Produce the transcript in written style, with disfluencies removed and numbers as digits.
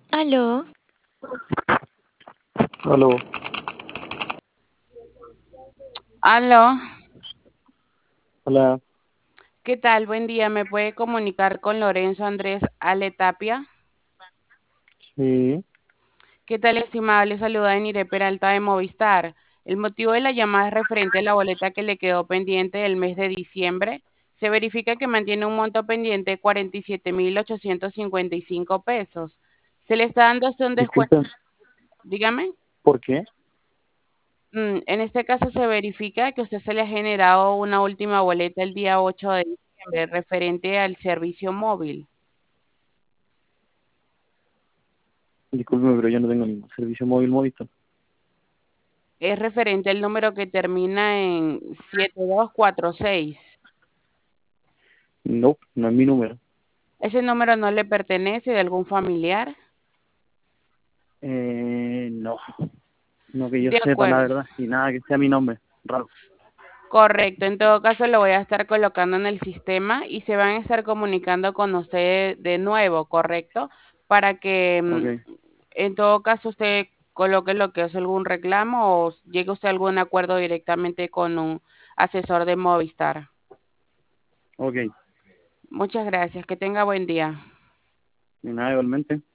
Aló, Aló, aló, hola, ¿qué tal? Buen día, ¿me puede comunicar con Lorenzo Andrés Ale Tapia? sí, ¿Qué tal, estimable? Le saluda Enire Peralta de Movistar. El motivo de la llamada es referente a la boleta que le quedó pendiente del mes de diciembre. Se verifica que mantiene un monto pendiente de 47.855 pesos. Se le está dando hasta un descuento, disculpen, dígame. ¿por qué? En este caso se verifica que usted se le ha generado una última boleta el día 8 de diciembre referente al servicio móvil. Discúlpeme, pero yo no tengo ningún servicio móvil Movistar. Es referente al número que termina en 7246. No, no es mi número. ¿Ese número no le pertenece de algún familiar? No, no que yo De sepa, la acuerdo. verdad, y nada que sea mi nombre, raro. Correcto. En todo caso, lo voy a estar colocando en el sistema y se van a estar comunicando con usted de nuevo, ¿correcto? Para que Ok, en todo caso usted coloque lo que es algún reclamo o llegue usted a algún acuerdo directamente con un asesor de Movistar. ok, Muchas gracias. Que tenga buen día. y nada, igualmente.